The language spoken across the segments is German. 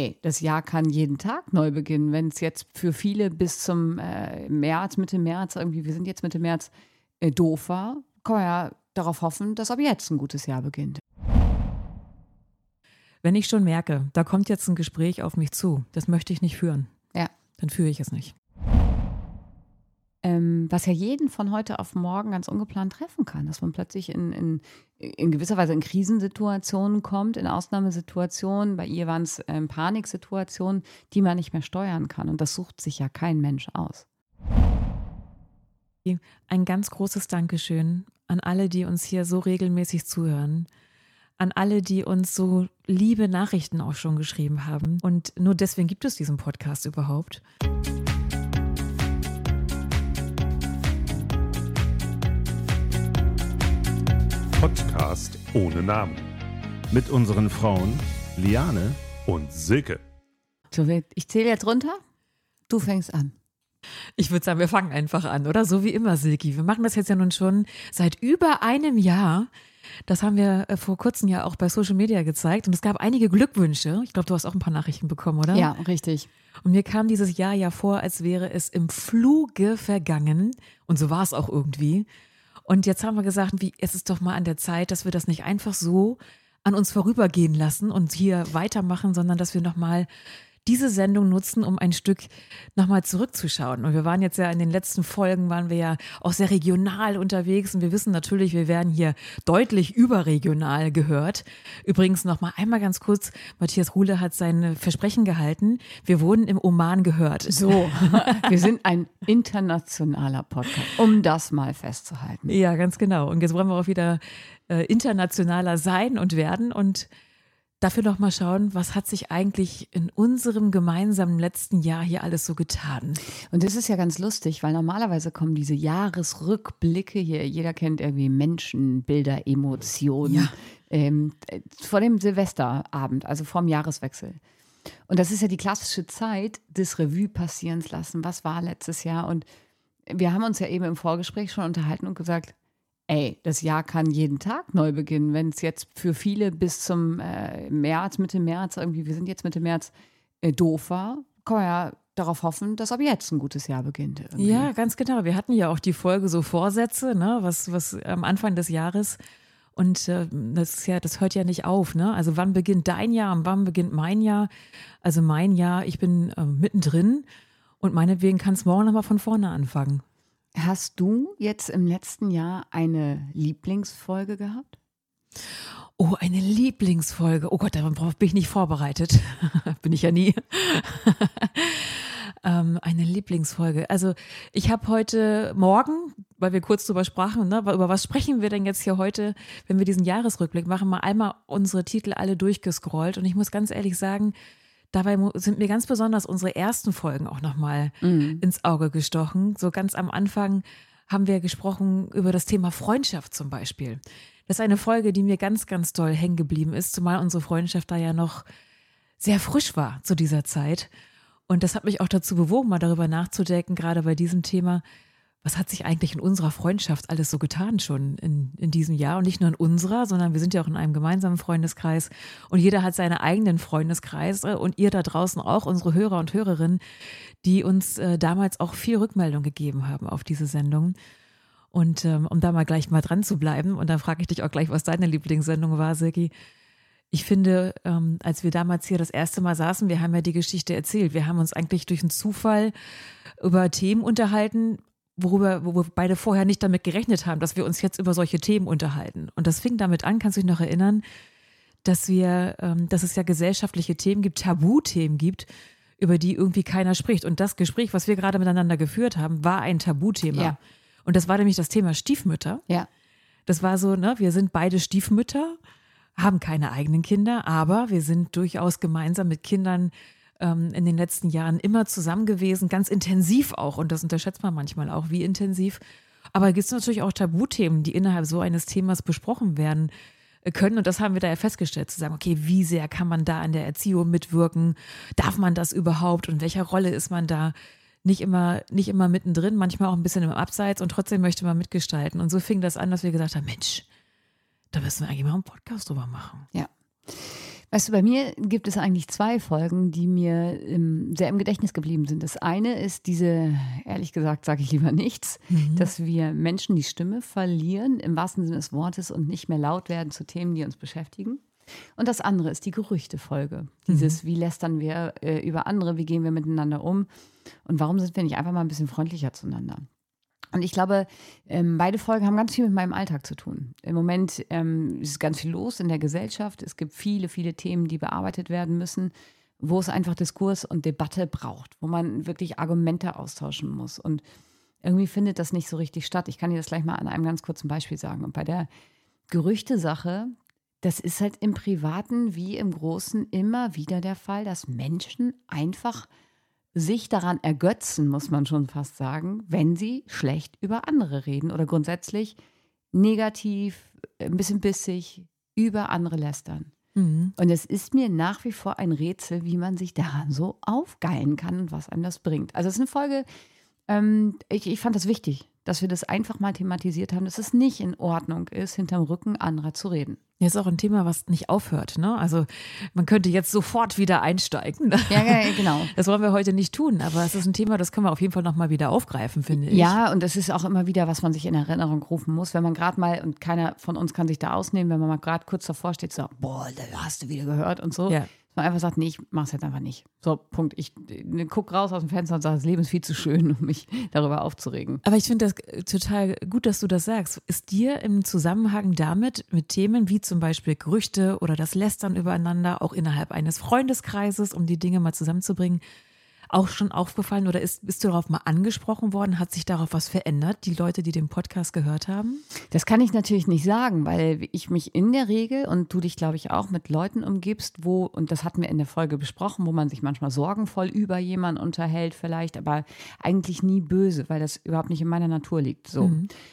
ey, das Jahr kann jeden Tag neu beginnen. Wenn es jetzt für viele bis zum März, Mitte März, irgendwie, wir sind jetzt Mitte März, doof war, kann man ja darauf hoffen, dass ab jetzt ein gutes Jahr beginnt. Wenn ich schon merke, da kommt jetzt ein Gespräch auf mich zu, das möchte ich nicht führen, Ja. dann führe ich es nicht. Was ja jeden von heute auf morgen ganz ungeplant treffen kann, dass man plötzlich in gewisser Weise in Krisensituationen kommt, in Ausnahmesituationen. Bei ihr waren es Paniksituationen, die man nicht mehr steuern kann. Und das sucht sich ja kein Mensch aus. Ein ganz großes Dankeschön an alle, die uns hier so regelmäßig zuhören. An alle, die uns so liebe Nachrichten auch schon geschrieben haben. Und nur deswegen gibt es diesen Podcast überhaupt. Podcast ohne Namen. Mit unseren Frauen Liane und Silke. So, ich zähle jetzt runter, du fängst an. Ich würde sagen, wir fangen einfach an, oder? So wie immer, Silki. Wir machen das jetzt ja nun schon seit über einem Jahr. Das haben wir vor kurzem ja auch bei Social Media gezeigt. Und es gab einige Glückwünsche. Ich glaube, du hast auch ein paar Nachrichten bekommen, oder? Ja, richtig. Und mir kam dieses Jahr ja vor, als wäre es im Fluge vergangen. Und so war es auch irgendwie. Und jetzt haben wir gesagt, es ist doch mal an der Zeit, dass wir das nicht einfach so an uns vorübergehen lassen und hier weitermachen, sondern dass wir nochmal diese Sendung nutzen, um ein Stück nochmal zurückzuschauen. Und wir waren jetzt ja in den letzten Folgen, waren wir ja auch sehr regional unterwegs und wir wissen natürlich, wir werden hier deutlich überregional gehört. Übrigens nochmal einmal ganz kurz, Matthias Ruhle hat sein Versprechen gehalten, wir wurden im Oman gehört. So, wir sind ein internationaler Podcast, um das mal festzuhalten. Ja, ganz genau. Und jetzt wollen wir auch wieder internationaler sein und werden und dafür noch mal schauen, was hat sich eigentlich in unserem gemeinsamen letzten Jahr hier alles so getan. Und das ist ja ganz lustig, weil normalerweise kommen diese Jahresrückblicke hier, jeder kennt irgendwie Menschen, Bilder, Emotionen, vor dem Silvesterabend, also vorm Jahreswechsel. Und das ist ja die klassische Zeit des Revue passieren lassen, was war letztes Jahr. Und wir haben uns ja eben im Vorgespräch schon unterhalten und gesagt, ey, das Jahr kann jeden Tag neu beginnen. Wenn es jetzt für viele bis zum März, Mitte März, irgendwie, wir sind jetzt Mitte März, doof war, kann man ja darauf hoffen, dass ab jetzt ein gutes Jahr beginnt. Irgendwie. Ja, ganz genau. Wir hatten ja auch die Folge so Vorsätze, ne, was am Anfang des Jahres. Und das hört ja nicht auf, ne? Also wann beginnt dein Jahr und wann beginnt mein Jahr? Also mein Jahr, ich bin mittendrin und meinetwegen kann es morgen nochmal von vorne anfangen. Hast du jetzt im letzten Jahr eine Lieblingsfolge gehabt? Oh, eine Lieblingsfolge. Oh Gott, darauf bin ich nicht vorbereitet. Bin ich ja nie. Eine Lieblingsfolge. Also ich habe heute Morgen, weil wir kurz drüber sprachen, ne, über was sprechen wir denn jetzt hier heute, wenn wir diesen Jahresrückblick machen, mal einmal unsere Titel alle durchgescrollt. Und ich muss ganz ehrlich sagen, dabei sind mir ganz besonders unsere ersten Folgen auch nochmal ins Auge gestochen. So ganz am Anfang haben wir gesprochen über das Thema Freundschaft zum Beispiel. Das ist eine Folge, die mir ganz, ganz doll hängen geblieben ist, zumal unsere Freundschaft da ja noch sehr frisch war zu dieser Zeit. Und das hat mich auch dazu bewogen, mal darüber nachzudenken, gerade bei diesem Thema, was hat sich eigentlich in unserer Freundschaft alles so getan schon in diesem Jahr? Und nicht nur in unserer, sondern wir sind ja auch in einem gemeinsamen Freundeskreis und jeder hat seine eigenen Freundeskreise und ihr da draußen auch, unsere Hörer und Hörerinnen, die uns damals auch viel Rückmeldung gegeben haben auf diese Sendung. Und um da mal gleich mal dran zu bleiben, und dann frage ich dich auch gleich, was deine Lieblingssendung war, Silki. Ich finde, als wir damals hier das erste Mal saßen, wir haben ja die Geschichte erzählt, wir haben uns eigentlich durch einen Zufall über Themen unterhalten, wo wir beide vorher nicht damit gerechnet haben, dass wir uns jetzt über solche Themen unterhalten. Und das fing damit an, kannst du dich noch erinnern, dass es ja gesellschaftliche Themen gibt, Tabuthemen gibt, über die irgendwie keiner spricht. Und das Gespräch, was wir gerade miteinander geführt haben, war ein Tabuthema. Ja. Und das war nämlich das Thema Stiefmütter. Ja. Das war so, ne, wir sind beide Stiefmütter, haben keine eigenen Kinder, aber wir sind durchaus gemeinsam mit Kindern in den letzten Jahren immer zusammen gewesen, ganz intensiv auch. Und das unterschätzt man manchmal auch, wie intensiv. Aber es gibt natürlich auch Tabuthemen, die innerhalb so eines Themas besprochen werden können. Und das haben wir da ja festgestellt, zu sagen, okay, wie sehr kann man da an der Erziehung mitwirken? Darf man das überhaupt? Und in welcher Rolle ist man da? Nicht immer mittendrin, manchmal auch ein bisschen im Abseits und trotzdem möchte man mitgestalten. Und so fing das an, dass wir gesagt haben, Mensch, da müssen wir eigentlich mal einen Podcast drüber machen. Ja. Weißt du, bei mir gibt es eigentlich 2 Folgen, die mir sehr im Gedächtnis geblieben sind. Das eine ist diese, ehrlich gesagt, sage ich lieber nichts, dass wir Menschen die Stimme verlieren, im wahrsten Sinne des Wortes, und nicht mehr laut werden zu Themen, die uns beschäftigen. Und das andere ist die Gerüchtefolge. Dieses, wie lästern wir über andere, wie gehen wir miteinander um und warum sind wir nicht einfach mal ein bisschen freundlicher zueinander? Und ich glaube, beide Folgen haben ganz viel mit meinem Alltag zu tun. Im Moment ist ganz viel los in der Gesellschaft. Es gibt viele, viele Themen, die bearbeitet werden müssen, wo es einfach Diskurs und Debatte braucht, wo man wirklich Argumente austauschen muss. Und irgendwie findet das nicht so richtig statt. Ich kann dir das gleich mal an einem ganz kurzen Beispiel sagen. Und bei der Gerüchtesache, das ist halt im Privaten wie im Großen immer wieder der Fall, dass Menschen einfach sich daran ergötzen, muss man schon fast sagen, wenn sie schlecht über andere reden oder grundsätzlich negativ, ein bisschen bissig über andere lästern. Und es ist mir nach wie vor ein Rätsel, wie man sich daran so aufgeilen kann und was einem das bringt. Also es ist eine Folge, ich fand das wichtig, dass wir das einfach mal thematisiert haben, dass es nicht in Ordnung ist, hinterm Rücken anderer zu reden. Ja, ist auch ein Thema, was nicht aufhört, ne? Also man könnte jetzt sofort wieder einsteigen. Ja, genau. Das wollen wir heute nicht tun, aber es ist ein Thema, das können wir auf jeden Fall nochmal wieder aufgreifen, finde ich. Ja, und es ist auch immer wieder, was man sich in Erinnerung rufen muss, wenn man gerade mal, und keiner von uns kann sich da ausnehmen, wenn man mal gerade kurz davor steht, so, boah, da hast du wieder gehört und so. Ja. Man einfach sagt, nee, ich mach's jetzt einfach nicht. So, Punkt. Ich guck raus aus dem Fenster und sage, das Leben ist viel zu schön, um mich darüber aufzuregen. Aber ich finde das total gut, dass du das sagst. Ist dir im Zusammenhang damit mit Themen wie zum Beispiel Gerüchte oder das Lästern übereinander, auch innerhalb eines Freundeskreises, um die Dinge mal zusammenzubringen, auch schon aufgefallen oder bist du darauf mal angesprochen worden? Hat sich darauf was verändert, die Leute, die den Podcast gehört haben? Das kann ich natürlich nicht sagen, weil ich mich in der Regel, und du dich, glaube ich, auch mit Leuten umgibst, und das hatten wir in der Folge besprochen, wo man sich manchmal sorgenvoll über jemanden unterhält vielleicht, aber eigentlich nie böse, weil das überhaupt nicht in meiner Natur liegt. So.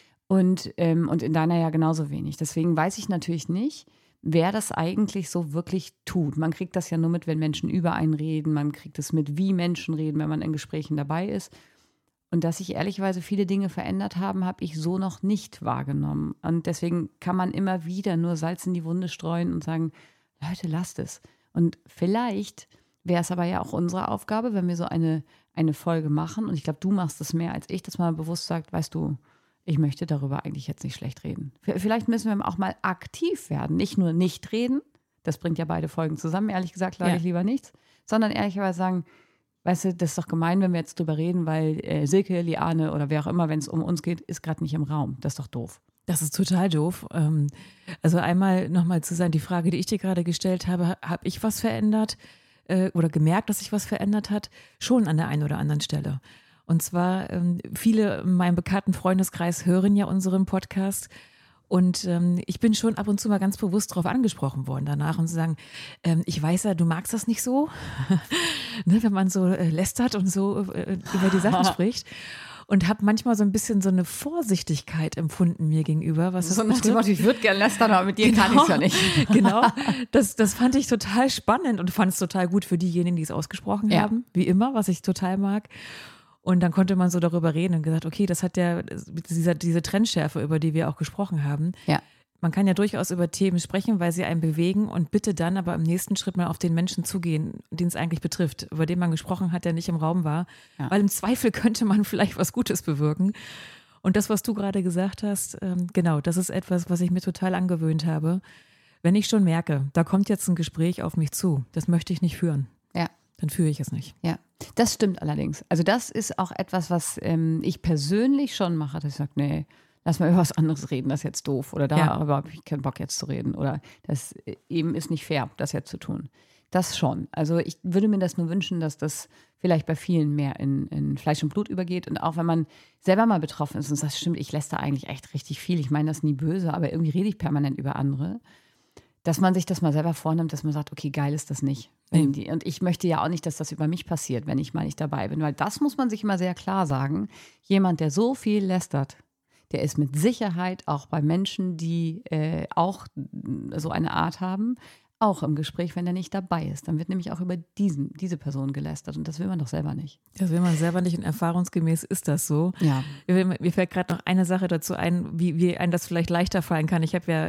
Und in deiner ja genauso wenig. Deswegen weiß ich natürlich nicht, wer das eigentlich so wirklich tut. Man kriegt das ja nur mit, wenn Menschen über einen reden. Man kriegt es mit, wie Menschen reden, wenn man in Gesprächen dabei ist. Und dass sich ehrlicherweise viele Dinge verändert haben, habe ich so noch nicht wahrgenommen. Und deswegen kann man immer wieder nur Salz in die Wunde streuen und sagen, Leute, lasst es. Und vielleicht wäre es aber ja auch unsere Aufgabe, wenn wir so eine Folge machen. Und ich glaube, du machst es mehr als ich, dass man bewusst sagt, weißt du, ich möchte darüber eigentlich jetzt nicht schlecht reden. Vielleicht müssen wir auch mal aktiv werden, nicht nur nicht reden, das bringt ja beide Folgen zusammen, ehrlich gesagt sage ich lieber nichts, sondern ehrlicherweise sagen, weißt du, das ist doch gemein, wenn wir jetzt drüber reden, weil Silke, Liane oder wer auch immer, wenn es um uns geht, ist gerade nicht im Raum. Das ist doch doof. Das ist total doof. Also einmal nochmal zu sagen, die Frage, die ich dir gerade gestellt habe, habe ich was verändert oder gemerkt, dass sich was verändert hat? Schon an der einen oder anderen Stelle. Und zwar, viele in meinem bekannten Freundeskreis hören ja unseren Podcast und ich bin schon ab und zu mal ganz bewusst darauf angesprochen worden danach und zu sagen, ich weiß ja, du magst das nicht so, ne, wenn man so lästert und so über die Sachen spricht. Und habe manchmal so ein bisschen so eine Vorsichtigkeit empfunden mir gegenüber. Was so nach dem Motto, ich würde gerne lästern, aber mit dir kann ich es ja nicht. Genau, das fand ich total spannend und fand es total gut für diejenigen, die es ausgesprochen haben, wie immer, was ich total mag. Und dann konnte man so darüber reden und gesagt, okay, das hat ja diese Trennschärfe, über die wir auch gesprochen haben. Ja. Man kann ja durchaus über Themen sprechen, weil sie einen bewegen und bitte dann aber im nächsten Schritt mal auf den Menschen zugehen, den es eigentlich betrifft, über den man gesprochen hat, der nicht im Raum war. Ja. Weil im Zweifel könnte man vielleicht was Gutes bewirken. Und das, was du gerade gesagt hast, genau, das ist etwas, was ich mir total angewöhnt habe. Wenn ich schon merke, da kommt jetzt ein Gespräch auf mich zu, das möchte ich nicht führen. Ja. Dann führe ich es nicht. Ja, das stimmt allerdings. Also das ist auch etwas, was ich persönlich schon mache, dass ich sage, nee, lass mal über was anderes reden, das ist jetzt doof. Oder darüber habe ich keinen Bock jetzt zu reden. Oder das eben ist nicht fair, das jetzt zu tun. Das schon. Also ich würde mir das nur wünschen, dass das vielleicht bei vielen mehr in Fleisch und Blut übergeht. Und auch wenn man selber mal betroffen ist und sagt, stimmt, ich lästere eigentlich echt richtig viel. Ich meine das nie böse, aber irgendwie rede ich permanent über andere. Dass man sich das mal selber vornimmt, dass man sagt, okay, geil ist das nicht. Und ich möchte ja auch nicht, dass das über mich passiert, wenn ich mal nicht dabei bin. Weil das muss man sich immer sehr klar sagen. Jemand, der so viel lästert, der ist mit Sicherheit auch bei Menschen, die auch so eine Art haben, auch im Gespräch, wenn er nicht dabei ist. Dann wird nämlich auch über diese Person gelästert und das will man doch selber nicht. Das will man selber nicht und erfahrungsgemäß ist das so. Ja. Mir fällt gerade noch eine Sache dazu ein, wie einem das vielleicht leichter fallen kann. Ich habe ja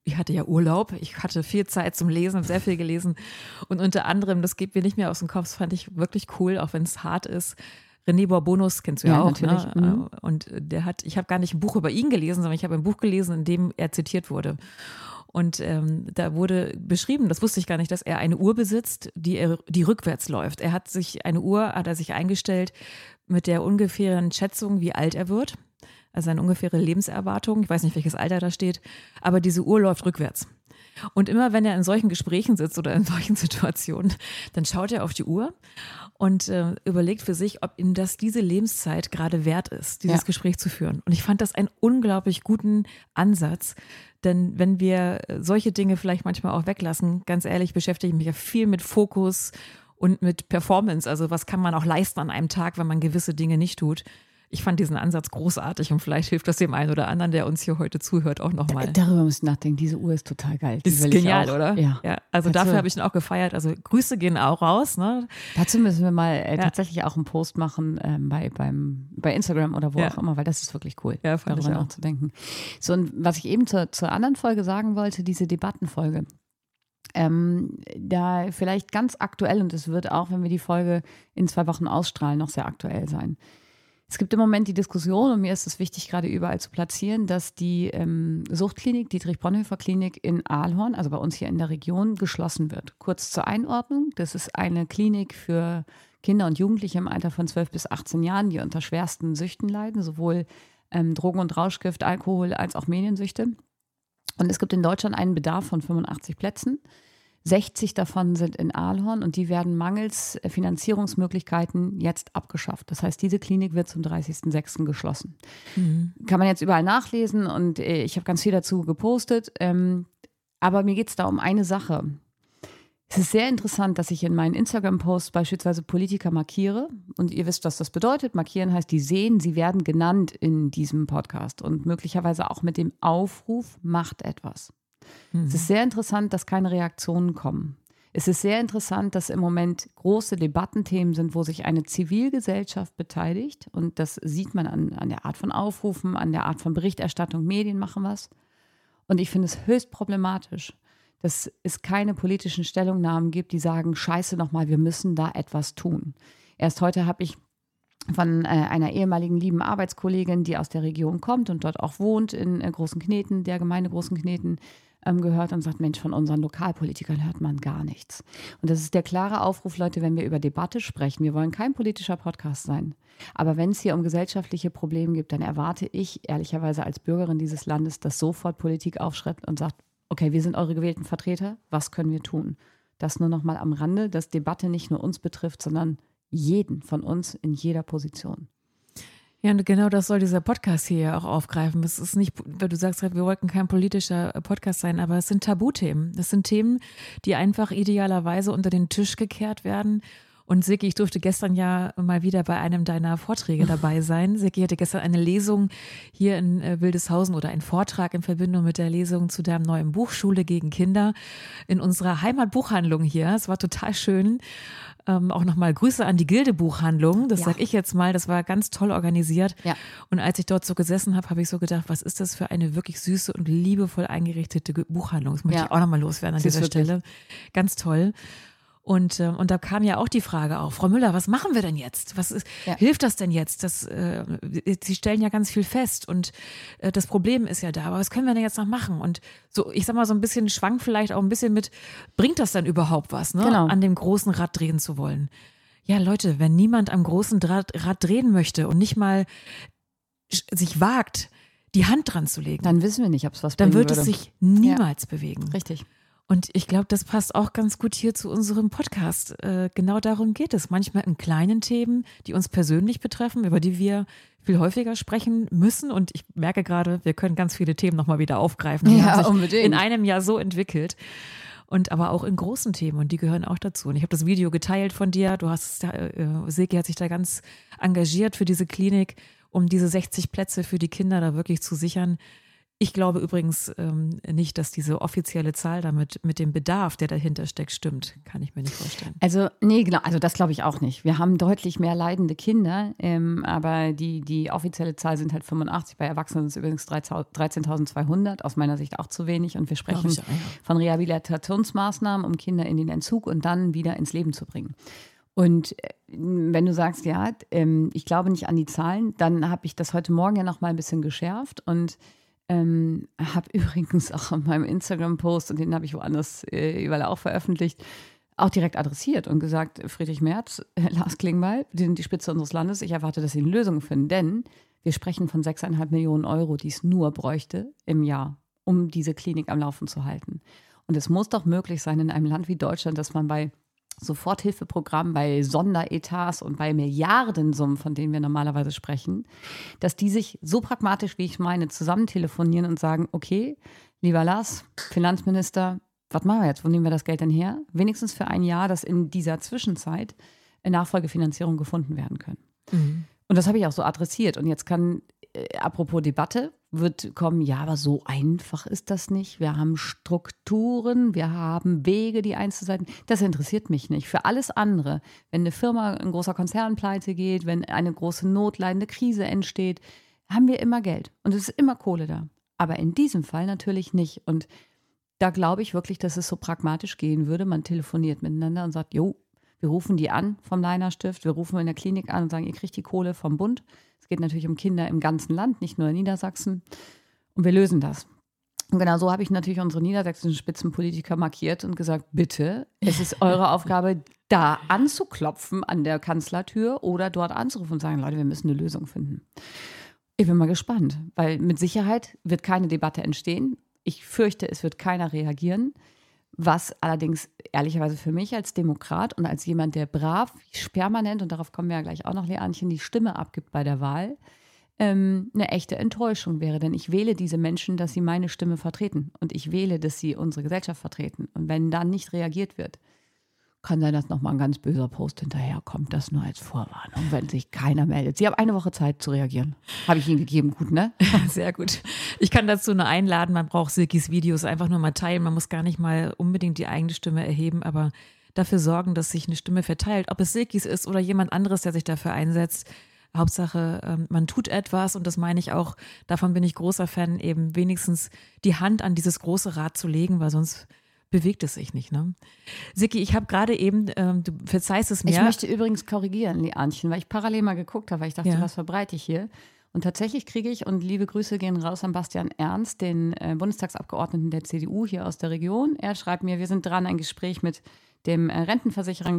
ich hatte ja Urlaub, ich hatte viel Zeit zum Lesen, sehr viel gelesen und unter anderem, das geht mir nicht mehr aus dem Kopf, das fand ich wirklich cool, auch wenn es hart ist. René Bourbonus kennst du ja auch, natürlich. Ne? Und ich habe gar nicht ein Buch über ihn gelesen, sondern ich habe ein Buch gelesen, in dem er zitiert wurde. Und da wurde beschrieben, das wusste ich gar nicht, dass er eine Uhr besitzt, die rückwärts läuft. Er hat sich eingestellt mit der ungefähren Schätzung, wie alt er wird. Also eine ungefähre Lebenserwartung. Ich weiß nicht, welches Alter da steht, aber diese Uhr läuft rückwärts. Und immer wenn er in solchen Gesprächen sitzt oder in solchen Situationen, dann schaut er auf die Uhr und überlegt für sich, ob ihm das diese Lebenszeit gerade wert ist, dieses Gespräch zu führen. Und ich fand das einen unglaublich guten Ansatz, denn wenn wir solche Dinge vielleicht manchmal auch weglassen, ganz ehrlich, beschäftige ich mich ja viel mit Fokus und mit Performance. Also was kann man auch leisten an einem Tag, wenn man gewisse Dinge nicht tut. Ich fand diesen Ansatz großartig und vielleicht hilft das dem einen oder anderen, der uns hier heute zuhört, auch nochmal. Darüber muss ich nachdenken. Diese Uhr ist total geil. Die ist genial, oder? Ja. Also dafür habe ich ihn auch gefeiert. Also Grüße gehen auch raus. Ne? Dazu müssen wir mal tatsächlich auch einen Post machen bei Instagram oder wo auch immer, weil das ist wirklich cool, darüber nachzudenken. So, und was ich eben zur anderen Folge sagen wollte, diese Debattenfolge. Da vielleicht ganz aktuell, und es wird auch, wenn wir die Folge in 2 Wochen ausstrahlen, noch sehr aktuell sein. Es gibt im Moment die Diskussion, und mir ist es wichtig, gerade überall zu platzieren, dass die Suchtklinik, Dietrich-Bonhoeffer-Klinik in Aalhorn, also bei uns hier in der Region, geschlossen wird. Kurz zur Einordnung, das ist eine Klinik für Kinder und Jugendliche im Alter von 12 bis 18 Jahren, die unter schwersten Süchten leiden, sowohl Drogen- und Rauschgift, Alkohol als auch Mediensüchte. Und es gibt in Deutschland einen Bedarf von 85 Plätzen. 60 davon sind in Aalhorn und die werden mangels Finanzierungsmöglichkeiten jetzt abgeschafft. Das heißt, diese Klinik wird zum 30.06. geschlossen. Kann man jetzt überall nachlesen und ich habe ganz viel dazu gepostet. Aber mir geht es da um eine Sache. Es ist sehr interessant, dass ich in meinen Instagram-Posts beispielsweise Politiker markiere. Und ihr wisst, was das bedeutet. Markieren heißt, die sehen, sie werden genannt in diesem Podcast. Und möglicherweise auch mit dem Aufruf, macht etwas. Es ist sehr interessant, dass keine Reaktionen kommen. Es ist sehr interessant, dass im Moment große Debattenthemen sind, wo sich eine Zivilgesellschaft beteiligt. Und das sieht man an der Art von Aufrufen, an der Art von Berichterstattung. Medien machen was. Und ich finde es höchst problematisch, dass es keine politischen Stellungnahmen gibt, die sagen, scheiße nochmal, wir müssen da etwas tun. Erst heute habe ich von einer ehemaligen lieben Arbeitskollegin, die aus der Region kommt und dort auch wohnt, in Großen Kneten, der Gemeinde Großen Kneten, gehört und sagt, Mensch, von unseren Lokalpolitikern hört man gar nichts. Und das ist der klare Aufruf, Leute, wenn wir über Debatte sprechen, wir wollen kein politischer Podcast sein, aber wenn es hier um gesellschaftliche Probleme gibt, dann erwarte ich ehrlicherweise als Bürgerin dieses Landes, dass sofort Politik aufschreibt und sagt, okay, wir sind eure gewählten Vertreter, was können wir tun? Das nur noch mal am Rande, dass Debatte nicht nur uns betrifft, sondern jeden von uns in jeder Position. Ja, und genau das soll dieser Podcast hier ja auch aufgreifen. Es ist nicht, weil du sagst, wir wollten kein politischer Podcast sein, aber es sind Tabuthemen. Das sind Themen, die einfach idealerweise unter den Tisch gekehrt werden. Und Siki, ich durfte gestern ja mal wieder bei einem deiner Vorträge dabei sein. Siki hatte gestern eine Lesung hier in Wildeshausen oder einen Vortrag in Verbindung mit der Lesung zu deinem neuen Buch Schule gegen Kinder in unserer Heimatbuchhandlung hier. Es war total schön. Auch nochmal Grüße an die Gilde-Buchhandlung. Das sage ich jetzt mal. Das war ganz toll organisiert. Ja. Und als ich dort so gesessen habe, habe ich so gedacht, was ist das für eine wirklich süße und liebevoll eingerichtete Buchhandlung? Das möchte ich auch nochmal loswerden an dieser Stelle. Ganz toll. Und da kam ja auch die Frage auf, Frau Müller, was machen wir denn jetzt? Hilft das denn jetzt? Sie stellen ja ganz viel fest und das Problem ist ja da, aber was können wir denn jetzt noch machen? Und so, ich sag mal, so ein bisschen schwankt vielleicht auch ein bisschen mit, bringt das denn überhaupt was, ne? Genau. An dem großen Rad drehen zu wollen? Ja, Leute, wenn niemand am großen Rad drehen möchte und nicht mal sich wagt, die Hand dran zu legen, dann wissen wir nicht, ob es was bringen würde. Dann wird es sich niemals bewegen. Richtig. Und ich glaube, das passt auch ganz gut hier zu unserem Podcast. Genau darum geht es. Manchmal in kleinen Themen, die uns persönlich betreffen, über die wir viel häufiger sprechen müssen. Und ich merke gerade, wir können ganz viele Themen nochmal wieder aufgreifen. Die haben sich unbedingt in einem Jahr so entwickelt. Und aber auch in großen Themen. Und die gehören auch dazu. Und ich habe das Video geteilt von dir. Seki hat sich da ganz engagiert für diese Klinik, um diese 60 Plätze für die Kinder da wirklich zu sichern. Ich glaube übrigens nicht, dass diese offizielle Zahl damit mit dem Bedarf, der dahinter steckt, stimmt. Kann ich mir nicht vorstellen. Also, nee, genau, also das glaube ich auch nicht. Wir haben deutlich mehr leidende Kinder, aber die offizielle Zahl sind halt 85. Bei Erwachsenen sind es übrigens 13.200, aus meiner Sicht auch zu wenig. Und wir sprechen von Rehabilitationsmaßnahmen, um Kinder in den Entzug und dann wieder ins Leben zu bringen. Und wenn du sagst, ja, ich glaube nicht an die Zahlen, dann habe ich das heute Morgen ja noch mal ein bisschen geschärft und habe übrigens auch in meinem Instagram-Post, und den habe ich woanders überall auch veröffentlicht, auch direkt adressiert und gesagt, Friedrich Merz, Lars Klingbeil, die sind die Spitze unseres Landes, ich erwarte, dass sie eine Lösung finden, denn wir sprechen von 6,5 Millionen Euro, die es nur bräuchte im Jahr, um diese Klinik am Laufen zu halten. Und es muss doch möglich sein in einem Land wie Deutschland, dass man bei Soforthilfeprogrammen, bei Sonderetats und bei Milliardensummen, von denen wir normalerweise sprechen, dass die sich so pragmatisch, wie ich meine, zusammen telefonieren und sagen, okay, lieber Lars, Finanzminister, was machen wir jetzt? Wo nehmen wir das Geld denn her? Wenigstens für ein Jahr, dass in dieser Zwischenzeit Nachfolgefinanzierung gefunden werden können. Mhm. Und das habe ich auch so adressiert. Und jetzt kann, apropos Debatte, wird kommen, ja, aber so einfach ist das nicht. Wir haben Strukturen, wir haben Wege, die einzuseiten. Das interessiert mich nicht. Für alles andere, wenn eine Firma, ein großer Konzern pleite geht, wenn eine große notleidende Krise entsteht, haben wir immer Geld. Und es ist immer Kohle da. Aber in diesem Fall natürlich nicht. Und da glaube ich wirklich, dass es so pragmatisch gehen würde. Man telefoniert miteinander und sagt, jo, wir rufen die an vom Leiner-Stift, wir rufen in der Klinik an und sagen, ihr kriegt die Kohle vom Bund. Es geht natürlich um Kinder im ganzen Land, nicht nur in Niedersachsen. Und wir lösen das. Und genau so habe ich natürlich unsere niedersächsischen Spitzenpolitiker markiert und gesagt, bitte, es ist eure Aufgabe, da anzuklopfen an der Kanzlertür oder dort anzurufen und sagen, Leute, wir müssen eine Lösung finden. Ich bin mal gespannt, weil mit Sicherheit wird keine Debatte entstehen. Ich fürchte, es wird keiner reagieren. Was allerdings ehrlicherweise für mich als Demokrat und als jemand, der brav, permanent, und darauf kommen wir ja gleich auch noch, Leanchen, die Stimme abgibt bei der Wahl, eine echte Enttäuschung wäre. Denn ich wähle diese Menschen, dass sie meine Stimme vertreten. Und ich wähle, dass sie unsere Gesellschaft vertreten. Und wenn dann nicht reagiert wird, kann sein, dass nochmal ein ganz böser Post hinterherkommt. Das nur als Vorwarnung, wenn sich keiner meldet. Sie haben eine Woche Zeit zu reagieren. Habe ich Ihnen gegeben. Gut, ne? Sehr gut. Ich kann dazu nur einladen, man braucht Silkis Videos einfach nur mal teilen. Man muss gar nicht mal unbedingt die eigene Stimme erheben, aber dafür sorgen, dass sich eine Stimme verteilt. Ob es Silkis ist oder jemand anderes, der sich dafür einsetzt. Hauptsache, man tut etwas, und das meine ich auch, davon bin ich großer Fan, eben wenigstens die Hand an dieses große Rad zu legen, weil sonst bewegt es sich nicht, ne? Silki, ich habe gerade eben, du verzeihst es mir. Ich möchte übrigens korrigieren, Leanchen, weil ich parallel mal geguckt habe, weil ich dachte, ja, was verbreite ich hier? Und tatsächlich kriege ich, und liebe Grüße gehen raus an Bastian Ernst, den Bundestagsabgeordneten der CDU hier aus der Region. Er schreibt mir, wir sind dran, ein Gespräch mit dem Rentenversicherer,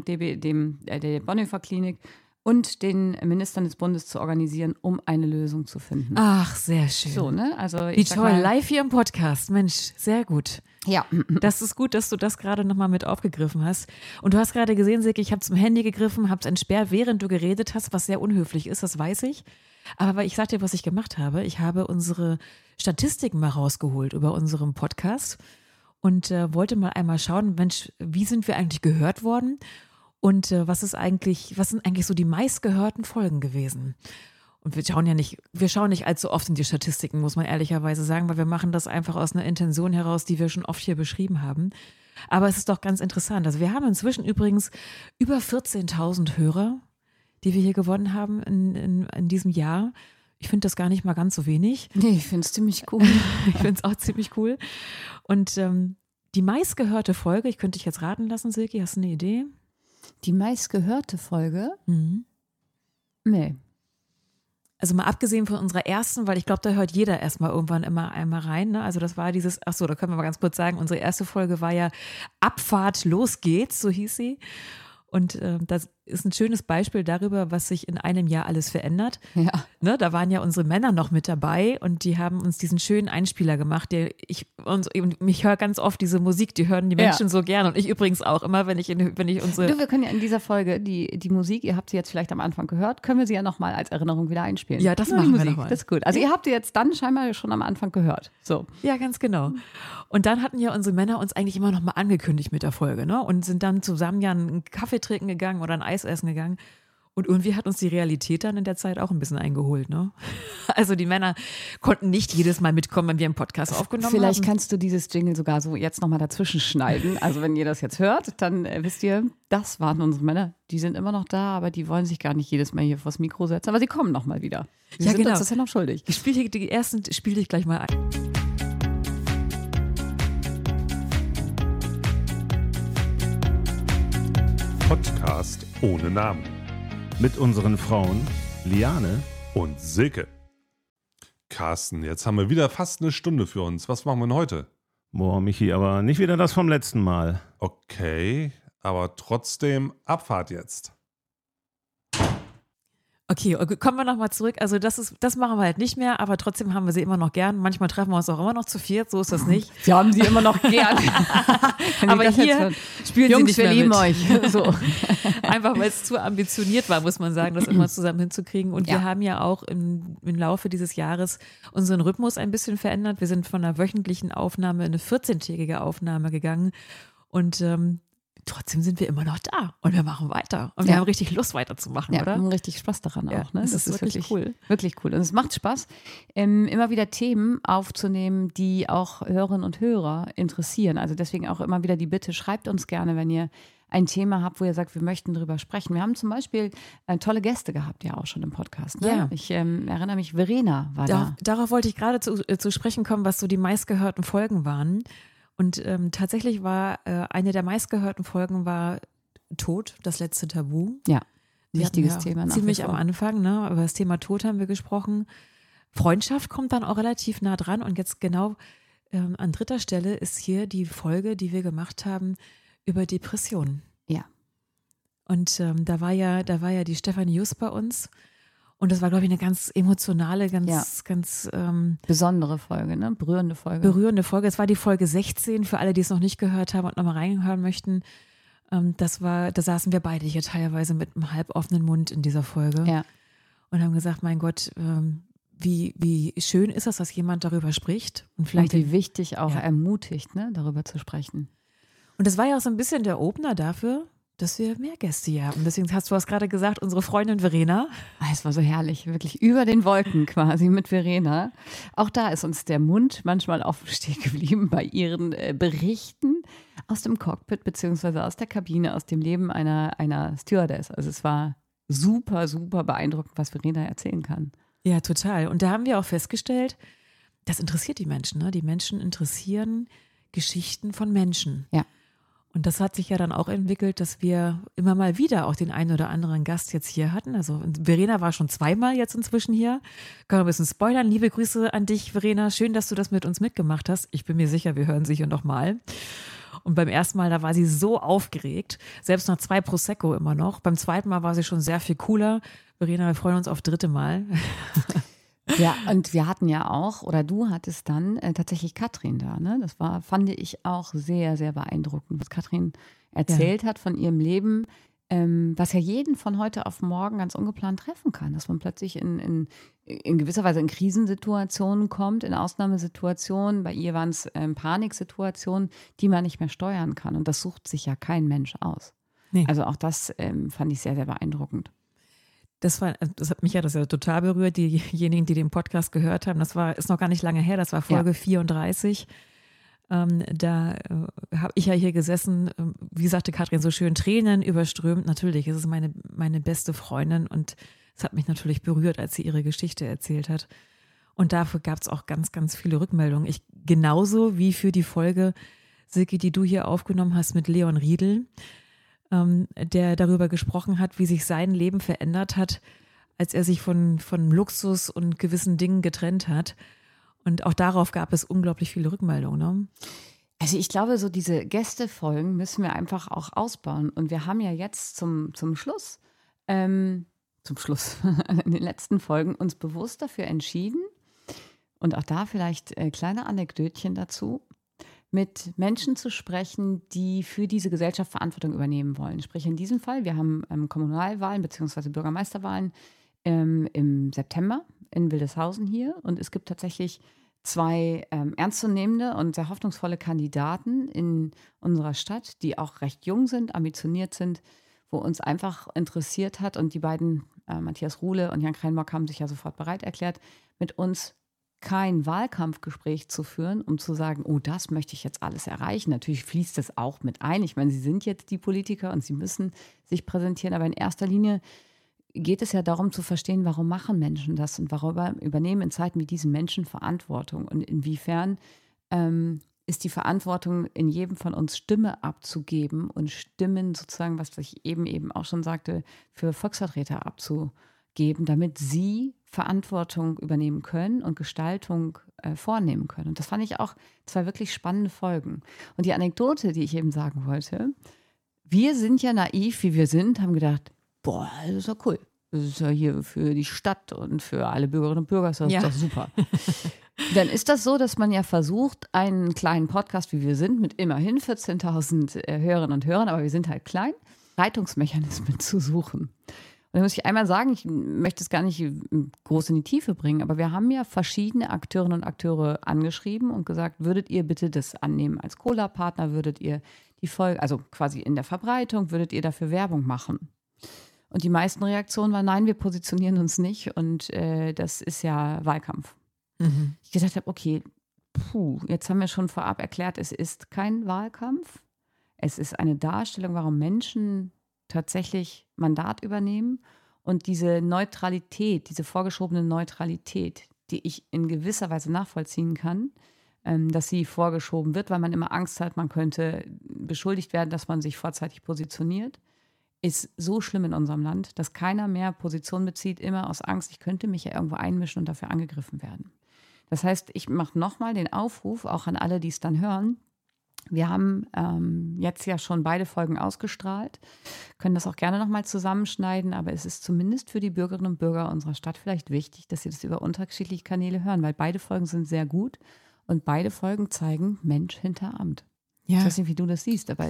der Bonhoeffer Klinik und den Ministern des Bundes zu organisieren, um eine Lösung zu finden. Ach, sehr schön. So, ne? Also wie toll, live hier im Podcast. Mensch, sehr gut. Ja. Das ist gut, dass du das gerade nochmal mit aufgegriffen hast. Und du hast gerade gesehen, Silke, ich habe zum Handy gegriffen, habe es entsperrt, während du geredet hast, was sehr unhöflich ist, das weiß ich. Aber ich sag dir, was ich gemacht habe. Ich habe unsere Statistiken mal rausgeholt über unseren Podcast und wollte mal einmal schauen, Mensch, wie sind wir eigentlich gehört worden? Und was sind eigentlich so die meistgehörten Folgen gewesen? Und wir schauen nicht allzu oft in die Statistiken, muss man ehrlicherweise sagen, weil wir machen das einfach aus einer Intention heraus, die wir schon oft hier beschrieben haben. Aber es ist doch ganz interessant. Also wir haben inzwischen übrigens über 14.000 Hörer, die wir hier gewonnen haben in diesem Jahr. Ich finde das gar nicht mal ganz so wenig. Nee, ich finde es ziemlich cool. Ich finde es auch ziemlich cool. Und die meistgehörte Folge, ich könnte dich jetzt raten lassen, Silke, hast du eine Idee? Die meistgehörte Folge? Mhm. Nee. Also mal abgesehen von unserer ersten, weil ich glaube, da hört jeder erstmal irgendwann immer einmal rein. Ne? Also das war da können wir mal ganz kurz sagen, unsere erste Folge war ja Abfahrt, los geht's, so hieß sie. Und das ist ein schönes Beispiel darüber, was sich in einem Jahr alles verändert. Ja. Ne, da waren ja unsere Männer noch mit dabei und die haben uns diesen schönen Einspieler gemacht. Ich höre ganz oft diese Musik, die hören die Menschen so gern und ich übrigens auch immer, wenn ich unsere... Du, wir können ja in dieser Folge die Musik, ihr habt sie jetzt vielleicht am Anfang gehört, können wir sie ja nochmal als Erinnerung wieder einspielen. Ja, das machen wir nochmal. Das ist gut. Also ihr habt sie jetzt dann scheinbar schon am Anfang gehört. So. Ja, ganz genau. Und dann hatten ja unsere Männer uns eigentlich immer nochmal angekündigt mit der Folge, ne? Und sind dann zusammen ja einen Kaffee trinken gegangen oder ein Eis essen gegangen. Und irgendwie hat uns die Realität dann in der Zeit auch ein bisschen eingeholt, ne? Also die Männer konnten nicht jedes Mal mitkommen, wenn wir einen Podcast aufgenommen haben. Vielleicht kannst du dieses Jingle sogar so jetzt nochmal dazwischen schneiden. Also wenn ihr das jetzt hört, dann wisst ihr, das waren unsere Männer. Die sind immer noch da, aber die wollen sich gar nicht jedes Mal hier vors Mikro setzen. Aber sie kommen nochmal wieder. Sie sind uns das ja noch schuldig. Die ersten spiele ich gleich mal ein. Podcast ohne Namen. Mit unseren Frauen Liane und Silke. Carsten, jetzt haben wir wieder fast eine Stunde für uns. Was machen wir denn heute? Boah, Michi, aber nicht wieder das vom letzten Mal. Okay, aber trotzdem Abfahrt jetzt. Okay, kommen wir nochmal zurück. Also das machen wir halt nicht mehr, aber trotzdem haben wir sie immer noch gern. Manchmal treffen wir uns auch immer noch zu viert, so ist das nicht. Wir haben sie immer noch gern. Aber hier spielen Jungs, sie nicht mehr wir lieben mit. euch. So. Einfach weil es zu ambitioniert war, muss man sagen, das immer zusammen hinzukriegen. Und wir Ja. haben ja auch im Laufe dieses Jahres unseren Rhythmus ein bisschen verändert. Wir sind von einer wöchentlichen Aufnahme in eine 14-tägige Aufnahme gegangen. Und trotzdem sind wir immer noch da und wir machen weiter. Und wir haben richtig Lust weiterzumachen, Ja, oder? haben richtig Spaß daran Ja, auch. Ne? das ist wirklich cool. Wirklich cool. Und es macht Spaß, immer wieder Themen aufzunehmen, die auch Hörerinnen und Hörer interessieren. Also deswegen auch immer wieder die Bitte, schreibt uns gerne, wenn ihr ein Thema habt, wo ihr sagt, wir möchten drüber sprechen. Wir haben zum Beispiel tolle Gäste gehabt, ja auch schon im Podcast. Ne? Ja. Ich erinnere mich, Verena war da. Darauf wollte ich gerade zu sprechen kommen, was so die meistgehörten Folgen waren. Und tatsächlich war eine der meistgehörten Folgen war Tod, das letzte Tabu. Ja, Die wichtiges hatten wir Thema. nach ziemlich wie am vor. Anfang, ne? Über das Thema Tod haben wir gesprochen. Freundschaft kommt dann auch relativ nah dran. Und jetzt genau an dritter Stelle ist hier die Folge, die wir gemacht haben über Depressionen. Ja. Und da war ja die Stefanie Just bei uns. Und das war, glaube ich, eine ganz emotionale, ganz Besondere Folge, ne? Berührende Folge. berührende Folge. Es war die Folge 16, für alle, die es noch nicht gehört haben und nochmal reinhören möchten. Da saßen wir beide hier teilweise mit einem halboffenen Mund in dieser Folge Ja. und haben gesagt, mein Gott, wie schön ist das, dass jemand darüber spricht. Und Und vielleicht wie wichtig auch Ja. ermutigt, ne? darüber zu sprechen. Und das war ja auch so ein bisschen der Opener dafür, dass wir mehr Gäste hier haben. Deswegen hast du gerade gesagt, unsere Freundin Verena. Es war so herrlich, wirklich über den Wolken quasi mit Verena. Auch da ist uns der Mund manchmal offen stehen geblieben bei ihren Berichten aus dem Cockpit beziehungsweise aus der Kabine, aus dem Leben einer Stewardess. Also es war super, super beeindruckend, was Verena erzählen kann. Ja, total. Und da haben wir auch festgestellt, das interessiert die Menschen. Ne? Die Menschen interessieren Geschichten von Menschen. Ja. Und das hat sich ja dann auch entwickelt, dass wir immer mal wieder auch den einen oder anderen Gast jetzt hier hatten. Also Verena war schon zweimal jetzt inzwischen hier. Können wir ein bisschen spoilern. Liebe Grüße an dich, Verena. Schön, dass du das mit uns mitgemacht hast. Ich bin mir sicher, wir hören sie hier nochmal. Und beim ersten Mal, da war sie so aufgeregt. Selbst nach 2 Prosecco immer noch. Beim zweiten Mal war sie schon sehr viel cooler. Verena, wir freuen uns auf 3. Mal. Ja, und wir hatten ja auch, oder du hattest dann tatsächlich Katrin da. Ne? Das fand ich auch sehr, sehr beeindruckend, was Katrin erzählt hat von ihrem Leben, was ja jeden von heute auf morgen ganz ungeplant treffen kann. Dass man plötzlich in gewisser Weise in Krisensituationen kommt, in Ausnahmesituationen. Bei ihr waren es Paniksituationen, die man nicht mehr steuern kann. Und das sucht sich ja kein Mensch aus. Nee. Also auch das fand ich sehr, sehr beeindruckend. Das hat mich ja total berührt, diejenigen, die den Podcast gehört haben. Ist noch gar nicht lange her, das war Folge 34. Da habe ich ja hier gesessen, wie sagte Katrin so schön, Tränen überströmt. Natürlich, es ist meine beste Freundin und es hat mich natürlich berührt, als sie ihre Geschichte erzählt hat. Und dafür gab es auch ganz, ganz viele Rückmeldungen. Genauso wie für die Folge, Silke, die du hier aufgenommen hast mit Leon Riedel, der darüber gesprochen hat, wie sich sein Leben verändert hat, als er sich von Luxus und gewissen Dingen getrennt hat. Und auch darauf gab es unglaublich viele Rückmeldungen. Ne? Also ich glaube, so diese Gästefolgen müssen wir einfach auch ausbauen. Und wir haben ja jetzt zum Schluss, in den letzten Folgen uns bewusst dafür entschieden, und auch da vielleicht kleine Anekdötchen dazu, mit Menschen zu sprechen, die für diese Gesellschaft Verantwortung übernehmen wollen. Sprich in diesem Fall, wir haben Kommunalwahlen bzw. Bürgermeisterwahlen im September in Wildeshausen hier. Und es gibt tatsächlich 2 ernstzunehmende und sehr hoffnungsvolle Kandidaten in unserer Stadt, die auch recht jung sind, ambitioniert sind, wo uns einfach interessiert hat und die beiden, Matthias Ruhle und Jan Kreinbock, haben sich ja sofort bereit erklärt, mit uns kein Wahlkampfgespräch zu führen, um zu sagen, oh, das möchte ich jetzt alles erreichen. Natürlich fließt das auch mit ein. Ich meine, sie sind jetzt die Politiker und sie müssen sich präsentieren, aber in erster Linie geht es ja darum zu verstehen, warum machen Menschen das und warum übernehmen in Zeiten wie diesen Menschen Verantwortung und inwiefern ist die Verantwortung in jedem von uns Stimme abzugeben und Stimmen sozusagen, was ich eben auch schon sagte, für Volksvertreter abzugeben, damit sie Verantwortung übernehmen können und Gestaltung vornehmen können. Und das fand ich auch 2 wirklich spannende Folgen. Und die Anekdote, die ich eben sagen wollte, wir sind ja naiv, wie wir sind, haben gedacht, boah, das ist ja cool. Das ist ja hier für die Stadt und für alle Bürgerinnen und Bürger, das ist doch super. Dann ist das so, dass man ja versucht, einen kleinen Podcast, wie wir sind, mit immerhin 14.000 Hörerinnen und Hörern, aber wir sind halt klein, Reitungsmechanismen zu suchen. Und da muss ich einmal sagen, ich möchte es gar nicht groß in die Tiefe bringen, aber wir haben ja verschiedene Akteurinnen und Akteure angeschrieben und gesagt, würdet ihr bitte das annehmen als Cola-Partner, würdet ihr die Folge, also quasi in der Verbreitung, würdet ihr dafür Werbung machen? Und die meisten Reaktionen waren, nein, wir positionieren uns nicht und das ist ja Wahlkampf. Ich gesagt habe, okay, jetzt haben wir schon vorab erklärt, es ist kein Wahlkampf. Es ist eine Darstellung, warum Menschen tatsächlich Mandat übernehmen. Und diese Neutralität, diese vorgeschobene Neutralität, die ich in gewisser Weise nachvollziehen kann, dass sie vorgeschoben wird, weil man immer Angst hat, man könnte beschuldigt werden, dass man sich vorzeitig positioniert, ist so schlimm in unserem Land, dass keiner mehr Position bezieht, immer aus Angst, ich könnte mich ja irgendwo einmischen und dafür angegriffen werden. Das heißt, ich mache nochmal den Aufruf, auch an alle, die es dann hören. Wir haben jetzt ja schon beide Folgen ausgestrahlt, können das auch gerne nochmal zusammenschneiden, aber es ist zumindest für die Bürgerinnen und Bürger unserer Stadt vielleicht wichtig, dass sie das über unterschiedliche Kanäle hören, weil beide Folgen sind sehr gut und beide Folgen zeigen Mensch hinter Amt. Ja. Ich weiß nicht, wie du das siehst, aber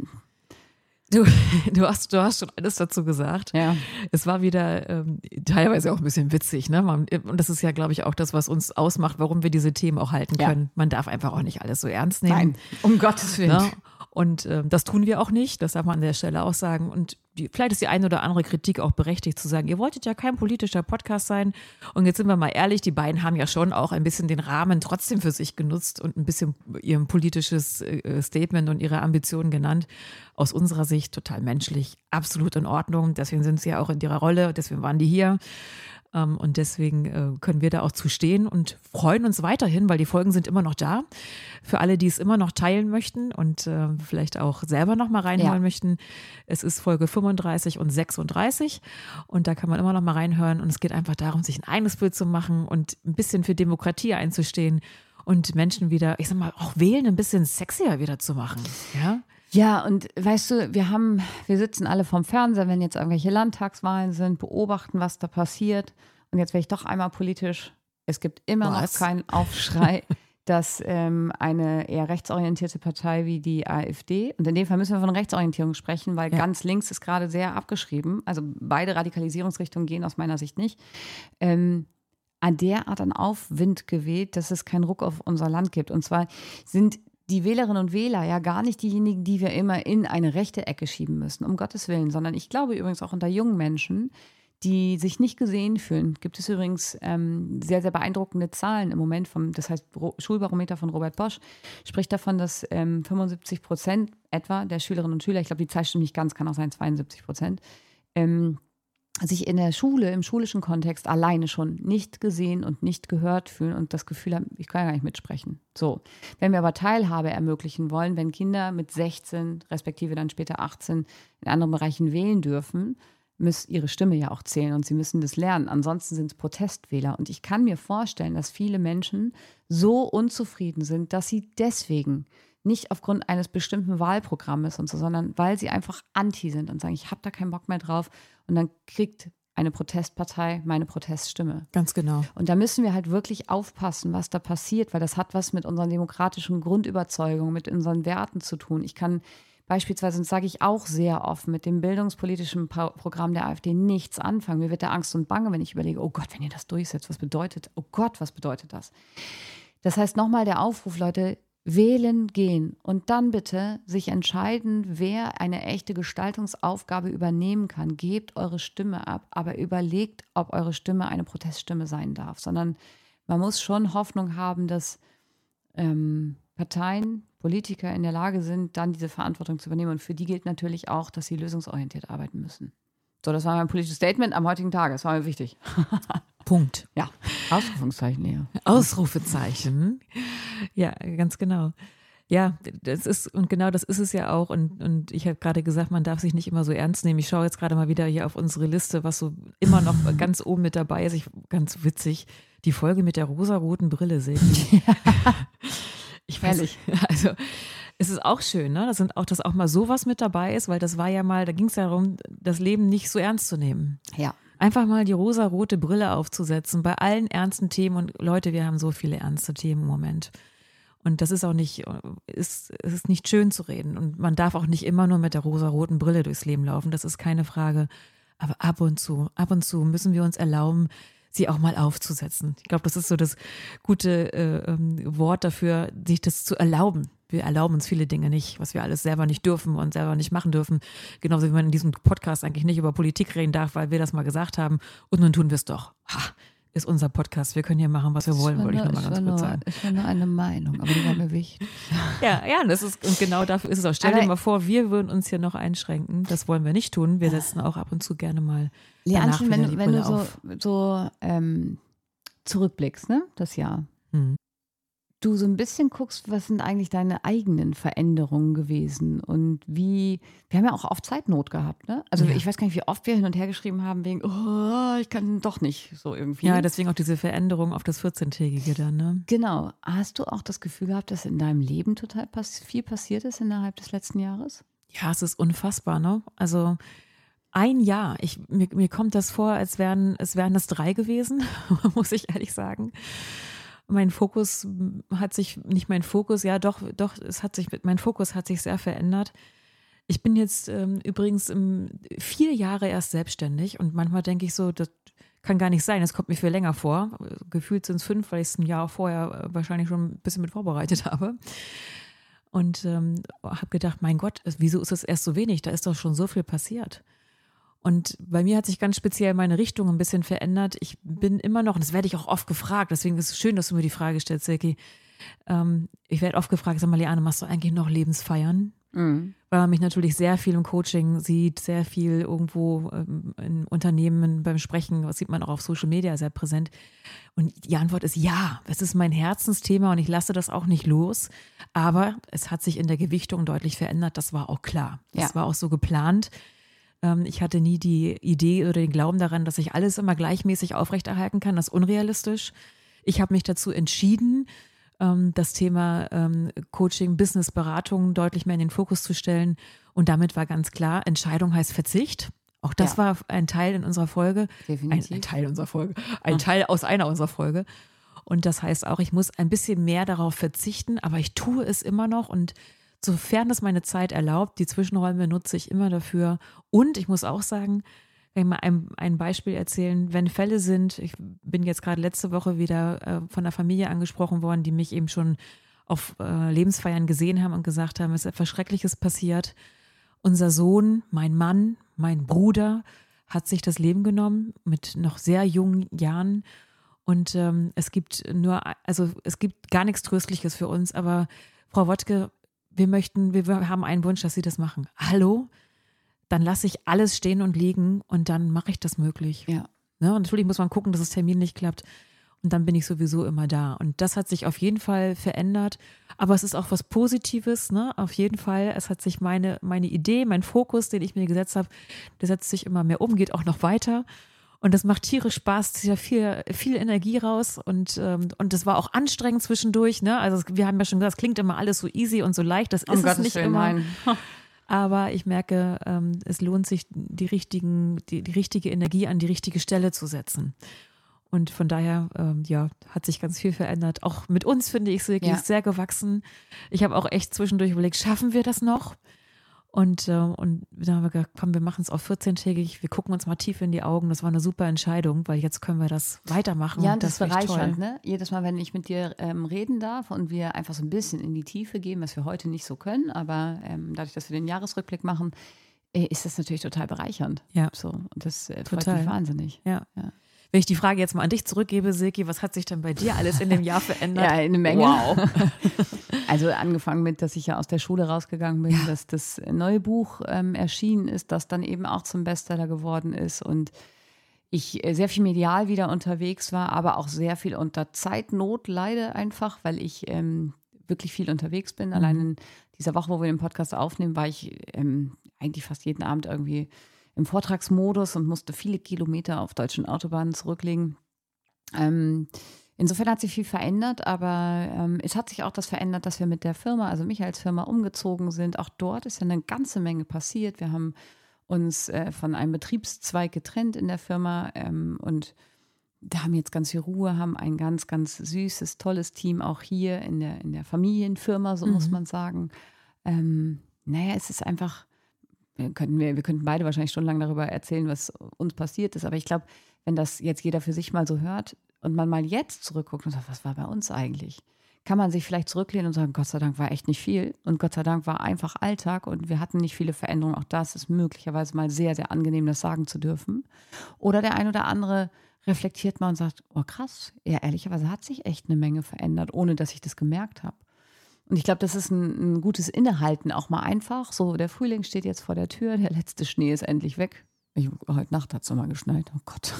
Du hast schon alles dazu gesagt. Ja. Es war wieder teilweise auch ein bisschen witzig, ne? Und das ist ja, glaube ich, auch das, was uns ausmacht, warum wir diese Themen auch halten können. Man darf einfach auch nicht alles so ernst nehmen. Nein, um Gottes Willen. Ne? Und das tun wir auch nicht, das darf man an der Stelle auch sagen. Und vielleicht ist die eine oder andere Kritik auch berechtigt zu sagen, ihr wolltet ja kein politischer Podcast sein. Und jetzt sind wir mal ehrlich, die beiden haben ja schon auch ein bisschen den Rahmen trotzdem für sich genutzt und ein bisschen ihr politisches Statement und ihre Ambitionen genannt. Aus unserer Sicht total menschlich, absolut in Ordnung. Deswegen sind sie ja auch in ihrer Rolle, deswegen waren die hier. Und deswegen können wir da auch zu stehen und freuen uns weiterhin, weil die Folgen sind immer noch da. Für alle, die es immer noch teilen möchten und vielleicht auch selber noch mal reinhören möchten. Es ist Folge 35 und 36 und da kann man immer noch mal reinhören. Und es geht einfach darum, sich ein eigenes Bild zu machen und ein bisschen für Demokratie einzustehen und Menschen wieder, ich sag mal, auch wählen ein bisschen sexier wieder zu machen. Ja. Ja, und weißt du, wir sitzen alle vorm Fernseher, wenn jetzt irgendwelche Landtagswahlen sind, beobachten, was da passiert. Und jetzt werde ich doch einmal politisch. Es gibt immer noch keinen Aufschrei, dass eine eher rechtsorientierte Partei wie die AfD, und in dem Fall müssen wir von Rechtsorientierung sprechen, weil ganz links ist gerade sehr abgeschrieben. Also beide Radikalisierungsrichtungen gehen aus meiner Sicht nicht. An derart an Aufwind geweht, dass es keinen Ruck auf unser Land gibt. Und zwar sind die Wählerinnen und Wähler ja gar nicht diejenigen, die wir immer in eine rechte Ecke schieben müssen, um Gottes Willen, sondern ich glaube übrigens auch unter jungen Menschen, die sich nicht gesehen fühlen, gibt es übrigens sehr, sehr beeindruckende Zahlen im Moment das heißt Schulbarometer von Robert Bosch, spricht davon, dass 75% etwa der Schülerinnen und Schüler, ich glaube, die Zahl stimmt nicht ganz, kann auch sein 72%, sich in der Schule, im schulischen Kontext alleine schon nicht gesehen und nicht gehört fühlen und das Gefühl haben, ich kann ja gar nicht mitsprechen. So, wenn wir aber Teilhabe ermöglichen wollen, wenn Kinder mit 16, respektive dann später 18 in anderen Bereichen wählen dürfen, muss ihre Stimme ja auch zählen und sie müssen das lernen. Ansonsten sind es Protestwähler. Und ich kann mir vorstellen, dass viele Menschen so unzufrieden sind, dass sie deswegen nicht aufgrund eines bestimmten Wahlprogrammes und so, sondern weil sie einfach anti sind und sagen, ich habe da keinen Bock mehr drauf. Und dann kriegt eine Protestpartei meine Proteststimme. Ganz genau. Und da müssen wir halt wirklich aufpassen, was da passiert, weil das hat was mit unseren demokratischen Grundüberzeugungen, mit unseren Werten zu tun. Ich kann beispielsweise, und das sage ich auch sehr oft, mit dem bildungspolitischen Programm der AfD nichts anfangen. Mir wird da Angst und Bange, wenn ich überlege, oh Gott, wenn ihr das durchsetzt, was bedeutet das? Das heißt nochmal der Aufruf, Leute, wählen gehen und dann bitte sich entscheiden, wer eine echte Gestaltungsaufgabe übernehmen kann. Gebt eure Stimme ab, aber überlegt, ob eure Stimme eine Proteststimme sein darf, sondern man muss schon Hoffnung haben, dass Parteien, Politiker in der Lage sind, dann diese Verantwortung zu übernehmen. Und für die gilt natürlich auch, dass sie lösungsorientiert arbeiten müssen. So, das war mein politisches Statement am heutigen Tag. Das war mir wichtig. Punkt. Ja, Ausrufezeichen, ja. Ausrufezeichen. Ja, ganz genau. Ja, das ist es ja auch. Und ich habe gerade gesagt, man darf sich nicht immer so ernst nehmen. Ich schaue jetzt gerade mal wieder hier auf unsere Liste, was so immer noch ganz oben mit dabei ist. ganz witzig, die Folge mit der rosaroten Brille sehen. Ich weiß nicht. Also es ist auch schön, ne? Dass auch mal sowas mit dabei ist, weil das war ja mal, da ging es ja darum, das Leben nicht so ernst zu nehmen. Ja. Einfach mal die rosarote Brille aufzusetzen bei allen ernsten Themen. Und Leute, wir haben so viele ernste Themen im Moment. Und das ist auch nicht, es ist nicht schön zu reden. Und man darf auch nicht immer nur mit der rosaroten Brille durchs Leben laufen. Das ist keine Frage. Aber ab und zu müssen wir uns erlauben, sie auch mal aufzusetzen. Ich glaube, das ist so das gute Wort dafür, sich das zu erlauben. Wir erlauben uns viele Dinge nicht, was wir alles selber nicht dürfen und selber nicht machen dürfen. Genauso wie man in diesem Podcast eigentlich nicht über Politik reden darf, weil wir das mal gesagt haben. Und nun tun wir es doch. Ist unser Podcast. Wir können hier machen, was wir wollen, wollte ich nochmal ganz kurz sagen. Ich war nur eine Meinung, aber die war mir wichtig. Ja, und genau dafür ist es auch. Stell dir mal vor, wir würden uns hier noch einschränken. Das wollen wir nicht tun. Wir setzen auch ab und zu gerne mal Leanchen, wenn du so zurückblickst, ne, das Jahr. Du so ein bisschen guckst, was sind eigentlich deine eigenen Veränderungen gewesen und wir haben ja auch oft Zeitnot gehabt, ne? Also ich weiß gar nicht, wie oft wir hin und her geschrieben haben wegen, ich kann doch nicht so irgendwie. Ja, deswegen auch diese Veränderung auf das 14-tägige dann, ne? Genau. Hast du auch das Gefühl gehabt, dass in deinem Leben total viel passiert ist innerhalb des letzten Jahres? Ja, es ist unfassbar, ne? Also ein Jahr, mir kommt das vor, als wären es 3 gewesen, muss ich ehrlich sagen. Mein Fokus hat sich mein Fokus hat sich sehr verändert. Ich bin jetzt übrigens 4 Jahre erst selbstständig und manchmal denke ich so, das kann gar nicht sein, das kommt mir viel länger vor. Gefühlt sind es 5, weil ich es ein Jahr vorher wahrscheinlich schon ein bisschen mit vorbereitet habe. Und habe gedacht, mein Gott, wieso ist das erst so wenig? Da ist doch schon so viel passiert. Und bei mir hat sich ganz speziell meine Richtung ein bisschen verändert. Ich bin immer noch, und das werde ich auch oft gefragt, deswegen ist es schön, dass du mir die Frage stellst, Silke. Ich werde oft gefragt, sag mal, Liane, machst du eigentlich noch Lebensfeiern? Weil man mich natürlich sehr viel im Coaching sieht, sehr viel irgendwo in Unternehmen beim Sprechen, das sieht man auch auf Social Media sehr präsent. Und die Antwort ist ja, es ist mein Herzensthema und ich lasse das auch nicht los. Aber es hat sich in der Gewichtung deutlich verändert, das war auch klar. Das war auch so geplant. Ich hatte nie die Idee oder den Glauben daran, dass ich alles immer gleichmäßig aufrechterhalten kann. Das ist unrealistisch. Ich habe mich dazu entschieden, das Thema Coaching, Business, Beratung deutlich mehr in den Fokus zu stellen. Und damit war ganz klar, Entscheidung heißt Verzicht. Auch das war ein Teil in unserer Folge. Definitiv. Ein Teil unserer Folge. Ein Teil aus einer unserer Folge. Und das heißt auch, ich muss ein bisschen mehr darauf verzichten, aber ich tue es immer noch und sofern das meine Zeit erlaubt, die Zwischenräume nutze ich immer dafür. Und ich muss auch sagen, wenn ich mal ein Beispiel erzählen, wenn Fälle sind, ich bin jetzt gerade letzte Woche wieder von einer Familie angesprochen worden, die mich eben schon auf Lebensfeiern gesehen haben und gesagt haben, es ist etwas Schreckliches passiert. Unser Sohn, mein Mann, mein Bruder hat sich das Leben genommen mit noch sehr jungen Jahren. Und es gibt gar nichts Tröstliches für uns, aber Frau Wodtke, wir haben einen Wunsch, dass Sie das machen. Hallo? Dann lasse ich alles stehen und liegen und dann mache ich das möglich. Ja. Ne? Und natürlich muss man gucken, dass das Termin nicht klappt. Und dann bin ich sowieso immer da. Und das hat sich auf jeden Fall verändert. Aber es ist auch was Positives, ne? Auf jeden Fall. Es hat sich meine Idee, mein Fokus, den ich mir gesetzt habe, der setzt sich immer mehr um, geht auch noch weiter. Und das macht tierisch Spaß, zieht ja viel Energie raus und das war auch anstrengend zwischendurch, ne? Also wir haben ja schon gesagt, es klingt immer alles so easy und so leicht, das ist es nicht immer. Nein. Aber ich merke, es lohnt sich, die richtige Energie an die richtige Stelle zu setzen. Und von daher, hat sich ganz viel verändert. Auch mit uns, finde ich, ist wirklich sehr gewachsen. Ich habe auch echt zwischendurch überlegt, schaffen wir das noch? Und dann haben wir gesagt, komm, wir machen es auf 14-tägig, wir gucken uns mal tief in die Augen. Das war eine super Entscheidung, weil jetzt können wir das weitermachen. Ja, und das ist bereichernd, toll. ne? Jedes Mal, wenn ich mit dir reden darf und wir einfach so ein bisschen in die Tiefe gehen, was wir heute nicht so können, aber dadurch, dass wir den Jahresrückblick machen, ist das natürlich total bereichernd. Ja. So, und das freut Total. mich wahnsinnig. Ja. Wenn ich die Frage jetzt mal an dich zurückgebe, Silke, was hat sich denn bei dir alles in dem Jahr verändert? Ja, eine Menge. Wow. Also angefangen mit, dass ich ja aus der Schule rausgegangen bin, dass das neue Buch erschienen ist, das dann eben auch zum Bestseller geworden ist und ich sehr viel medial wieder unterwegs war, aber auch sehr viel unter Zeitnot leide einfach, weil ich wirklich viel unterwegs bin. Allein in dieser Woche, wo wir den Podcast aufnehmen, war ich eigentlich fast jeden Abend irgendwie im Vortragsmodus und musste viele Kilometer auf deutschen Autobahnen zurücklegen. Insofern hat sich viel verändert, aber es hat sich auch das verändert, dass wir mit der Firma, also mich als Firma, umgezogen sind. Auch dort ist ja eine ganze Menge passiert. Wir haben uns von einem Betriebszweig getrennt in der Firma und da haben jetzt ganz viel Ruhe, haben ein ganz, ganz süßes, tolles Team auch hier in der Familienfirma, so muss man sagen. Es ist einfach, wir könnten beide wahrscheinlich stundenlang darüber erzählen, was uns passiert ist, aber ich glaube, wenn das jetzt jeder für sich mal so hört und man mal jetzt zurückguckt und sagt, was war bei uns eigentlich? Kann man sich vielleicht zurücklehnen und sagen, Gott sei Dank war echt nicht viel und Gott sei Dank war einfach Alltag und wir hatten nicht viele Veränderungen. Auch das ist möglicherweise mal sehr, sehr angenehm, das sagen zu dürfen. Oder der ein oder andere reflektiert mal und sagt, oh krass, ja ehrlicherweise hat sich echt eine Menge verändert, ohne dass ich das gemerkt habe. Und ich glaube, das ist ein gutes Innehalten, auch mal einfach. So, der Frühling steht jetzt vor der Tür, der letzte Schnee ist endlich weg. Heute Nacht hat es nochmal geschneit, oh Gott.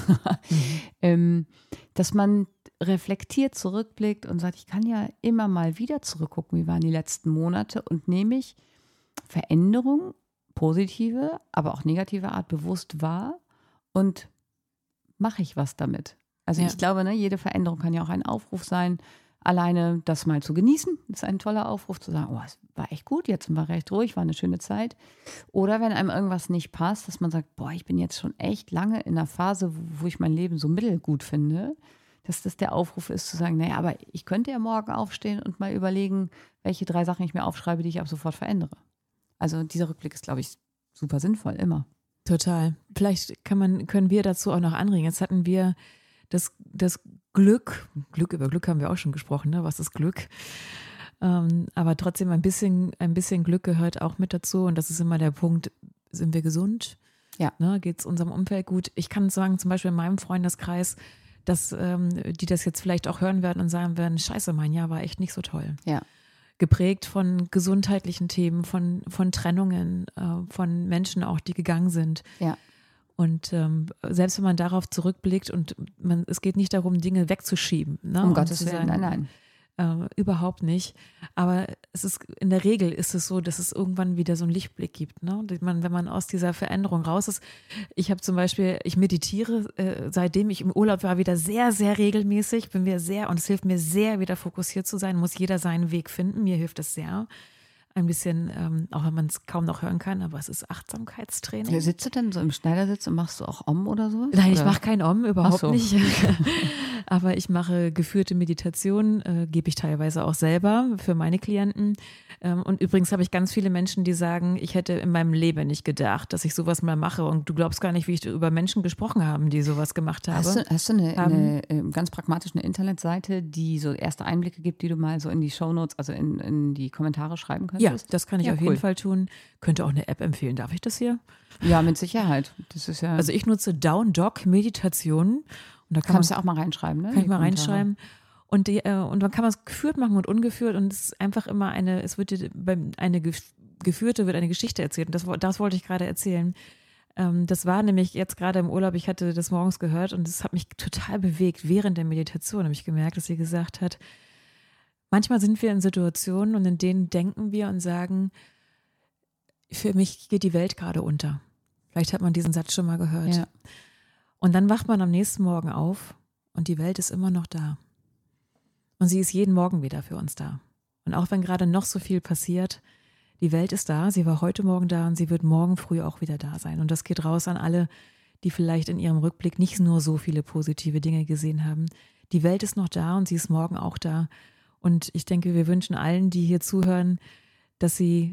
Dass man reflektiert zurückblickt und sagt, ich kann ja immer mal wieder zurückgucken, wie waren die letzten Monate und nehme ich Veränderungen, positive, aber auch negative Art bewusst wahr und mache ich was damit. Also ich glaube, jede Veränderung kann ja auch ein Aufruf sein, alleine das mal zu genießen, ist ein toller Aufruf, zu sagen, oh, es war echt gut, jetzt war recht ruhig, war eine schöne Zeit. Oder wenn einem irgendwas nicht passt, dass man sagt, boah, ich bin jetzt schon echt lange in einer Phase, wo ich mein Leben so mittelgut finde, dass das der Aufruf ist, zu sagen, naja, aber ich könnte ja morgen aufstehen und mal überlegen, welche 3 Sachen ich mir aufschreibe, die ich ab sofort verändere. Also dieser Rückblick ist, glaube ich, super sinnvoll, immer. Total. Vielleicht können wir dazu auch noch anregen. Jetzt hatten wir das Glück, über Glück haben wir auch schon gesprochen, ne? Was ist Glück? Aber trotzdem ein bisschen Glück gehört auch mit dazu und das ist immer der Punkt, sind wir gesund? Ja. Ne? Geht es unserem Umfeld gut? Ich kann sagen, zum Beispiel in meinem Freundeskreis, dass die das jetzt vielleicht auch hören werden und sagen werden, scheiße, mein Jahr war echt nicht so toll. Ja. Geprägt von gesundheitlichen Themen, von Trennungen, von Menschen auch, die gegangen sind. Ja. Und selbst wenn man darauf zurückblickt und es geht nicht darum, Dinge wegzuschieben. Ne? Um Gottes Willen, nein. Überhaupt nicht. Aber in der Regel ist es so, dass es irgendwann wieder so einen Lichtblick gibt. Ne? Wenn man aus dieser Veränderung raus ist. Ich habe zum Beispiel, ich meditiere, seitdem ich im Urlaub war, wieder sehr, sehr regelmäßig. Und es hilft mir sehr, wieder fokussiert zu sein. Muss jeder seinen Weg finden. Mir hilft es sehr. Ein bisschen, auch wenn man es kaum noch hören kann, aber es ist Achtsamkeitstraining. Sitzt du denn so im Schneidersitz und machst du auch Om oder so? Nein, ich mache kein Om, überhaupt nicht. Aber ich mache geführte Meditation, gebe ich teilweise auch selber für meine Klienten. Und übrigens habe ich ganz viele Menschen, die sagen, ich hätte in meinem Leben nicht gedacht, dass ich sowas mal mache. Und du glaubst gar nicht, wie ich über Menschen gesprochen habe, die sowas gemacht haben. Hast du eine ganz pragmatisch eine Internetseite, die so erste Einblicke gibt, die du mal so in die Shownotes, also in die Kommentare schreiben könntest? Ja, das kann ich auf jeden Fall tun. Könnte auch eine App empfehlen. Darf ich das hier? Ja, mit Sicherheit. Das ist ja. Also ich nutze Down Dog Meditationen. Und da kannst du auch mal reinschreiben, ne? Kann ich mal reinschreiben. Und dann kann man es geführt machen und ungeführt. Und es ist einfach immer eine geführte wird eine Geschichte erzählt. Und das wollte ich gerade erzählen. Das war nämlich jetzt gerade im Urlaub, ich hatte das morgens gehört und es hat mich total bewegt. Während der Meditation habe ich gemerkt, dass sie gesagt hat, manchmal sind wir in Situationen und in denen denken wir und sagen, für mich geht die Welt gerade unter. Vielleicht hat man diesen Satz schon mal gehört. Ja. Und dann wacht man am nächsten Morgen auf und die Welt ist immer noch da. Und sie ist jeden Morgen wieder für uns da. Und auch wenn gerade noch so viel passiert, die Welt ist da, sie war heute Morgen da und sie wird morgen früh auch wieder da sein. Und das geht raus an alle, die vielleicht in ihrem Rückblick nicht nur so viele positive Dinge gesehen haben. Die Welt ist noch da und sie ist morgen auch da. Und ich denke, wir wünschen allen, die hier zuhören, dass sie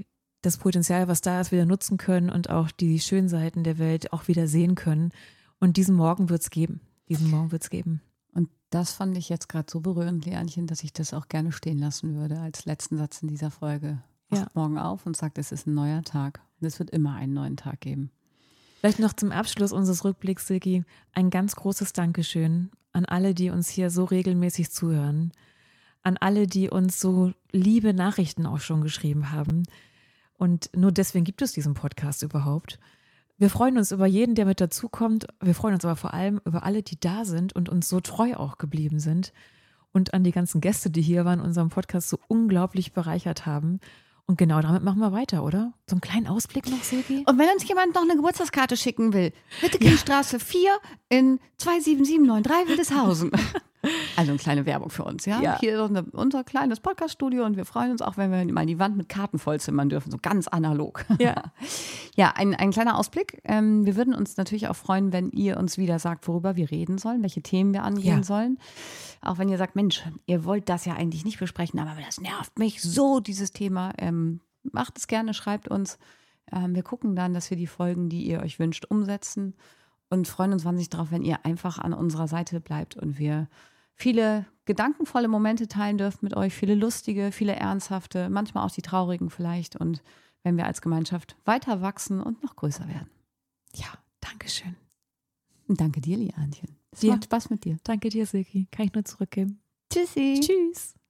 das Potenzial, was da ist, wieder nutzen können und auch die schönen Seiten der Welt auch wieder sehen können. Und diesen Morgen wird es geben. Und das fand ich jetzt gerade so berührend, Lianchen, dass ich das auch gerne stehen lassen würde als letzten Satz in dieser Folge. Wacht morgen auf und sagt, es ist ein neuer Tag. Und es wird immer einen neuen Tag geben. Vielleicht noch zum Abschluss unseres Rückblicks, Silke, ein ganz großes Dankeschön an alle, die uns hier so regelmäßig zuhören. An alle, die uns so liebe Nachrichten auch schon geschrieben haben. Und nur deswegen gibt es diesen Podcast überhaupt. Wir freuen uns über jeden, der mit dazukommt. Wir freuen uns aber vor allem über alle, die da sind und uns so treu auch geblieben sind. Und an die ganzen Gäste, die hier waren, unseren Podcast so unglaublich bereichert haben. Und genau damit machen wir weiter, oder? So einen kleinen Ausblick noch, Silke? Und wenn uns jemand noch eine Geburtstagskarte schicken will, Wittekindstraße 4 in 27793 Wildeshausen. Also eine kleine Werbung für uns, ja? Hier ist unser kleines Podcaststudio und wir freuen uns auch, wenn wir mal die Wand mit Karten vollzimmern dürfen, so ganz analog. Ja, ein kleiner Ausblick. Wir würden uns natürlich auch freuen, wenn ihr uns wieder sagt, worüber wir reden sollen, welche Themen wir angehen sollen. Auch wenn ihr sagt, Mensch, ihr wollt das ja eigentlich nicht besprechen, aber das nervt mich so, dieses Thema. Macht es gerne, schreibt uns. Wir gucken dann, dass wir die Folgen, die ihr euch wünscht, umsetzen und freuen uns wahnsinnig darauf, wenn ihr einfach an unserer Seite bleibt und wir viele gedankenvolle Momente teilen dürfen mit euch, viele lustige, viele ernsthafte, manchmal auch die traurigen vielleicht und wenn wir als Gemeinschaft weiter wachsen und noch größer werden. Ja, danke schön. Und danke dir, Lianchen. Es macht Spaß mit dir. Danke dir, Silke. Kann ich nur zurückgeben. Tschüssi. Tschüss.